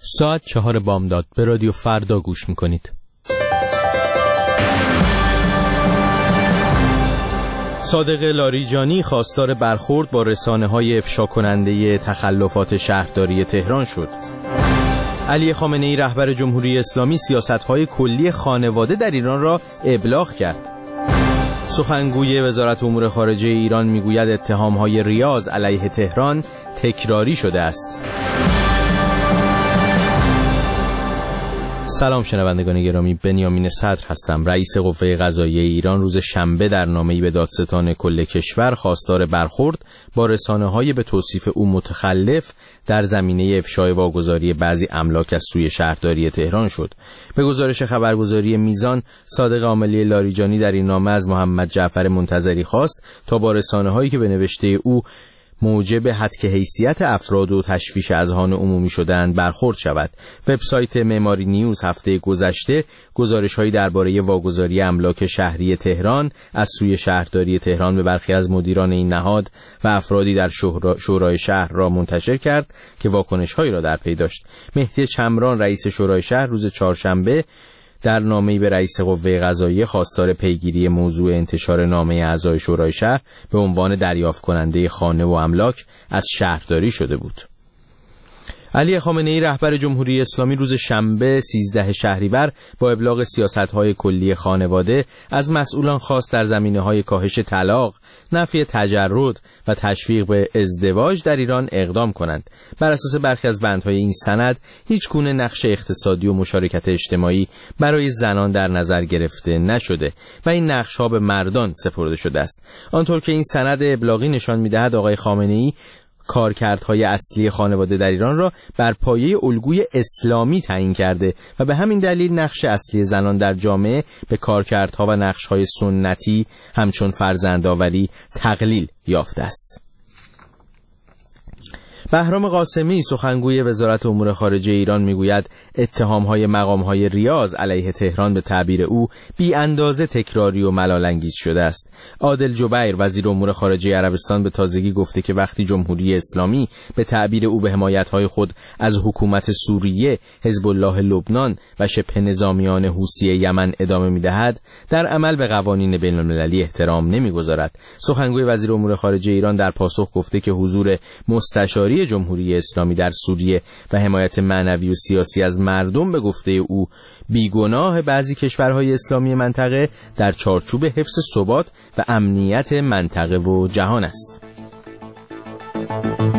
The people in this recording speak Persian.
ساعت 4 بامداد به رادیو فردا گوش میکنید. صادق لاریجانی خواستار برخورد با رسانه‌های افشا کننده تخلفات شهرداری تهران شد. علی خامنه‌ای رهبر جمهوری اسلامی سیاست‌های کلی خانواده در ایران را ابلاغ کرد. سخنگوی وزارت امور خارجه ایران میگوید اتهام‌های ریاض علیه تهران تکراری شده است. سلام شنوندگان گرامی، بنیامین صدر هستم. رئیس قوه قضاییه ایران روز شنبه در نامه‌ای به دادستان کل کشور خواستار برخورد با رسانه‌های به توصیف او متخلف در زمینه افشای واگذاری بعضی املاک از سوی شهرداری تهران شد. به گزارش خبرگزاری میزان، صادق عاملی لاریجانی در این نامه از محمد جعفر منتظری خواست تا با رسانه‌هایی که به نوشته او موجب هتک حیثیت افراد و تشویش اذهان عمومی شدند برخورد شود. وبسایت معماری نیوز هفته گذشته گزارش‌هایی درباره واگذاری املاک شهری تهران از سوی شهرداری تهران به برخی از مدیران این نهاد و افرادی در شورای شهر را منتشر کرد که واکنش‌هایی را در پی داشت. مهدی چمران رئیس شورای شهر روز چهارشنبه در نامه‌ای به رئیس قوه قضاییه خواستار پیگیری موضوع انتشار نامه اعضای شورای شهر به عنوان دریافت کننده خانه و املاک از شهرداری شده بود. علی خامنه‌ای رهبر جمهوری اسلامی روز شنبه 13 شهریور با ابلاغ سیاست‌های کلی خانواده از مسئولان خواست در زمینه‌های کاهش طلاق، نفی تجرد و تشویق به ازدواج در ایران اقدام کنند. بر اساس برخی از بندهای این سند، هیچ گونه نقش اقتصادی و مشارکت اجتماعی برای زنان در نظر گرفته نشده و این نقش‌ها به مردان سپرده شده است. آنطور که این سند ابلاغی نشان می‌دهد، آقای خامنه‌ای کارکردهای اصلی خانواده در ایران را بر پایه الگوی اسلامی تعیین کرده و به همین دلیل نقش اصلی زنان در جامعه به کارکردها و نقش‌های سنتی همچون فرزندآوری تقلیل یافته است. بهرام قاسمی سخنگوی وزارت امور خارجه ایران میگوید اتهام‌های مقام‌های ریاض علیه تهران به تعبیر او بی اندازه تکراری و ملال‌انگیز شده است. عادل جبیر وزیر امور خارجه عربستان به تازگی گفته که وقتی جمهوری اسلامی به تعبیر او به حمایت‌های خود از حکومت سوریه، حزب الله لبنان و شبه نظامیان حوثی یمن ادامه می‌دهد، در عمل به قوانین بین‌المللی احترام نمی‌گذارد. سخنگوی وزیر امور خارجه ایران در پاسخ گفته که حضور مستشاری جمهوری اسلامی در سوریه و حمایت معنوی و سیاسی از مردم به گفته او بیگناه بعضی کشورهای اسلامی منطقه در چارچوب حفظ ثبات و امنیت منطقه و جهان است.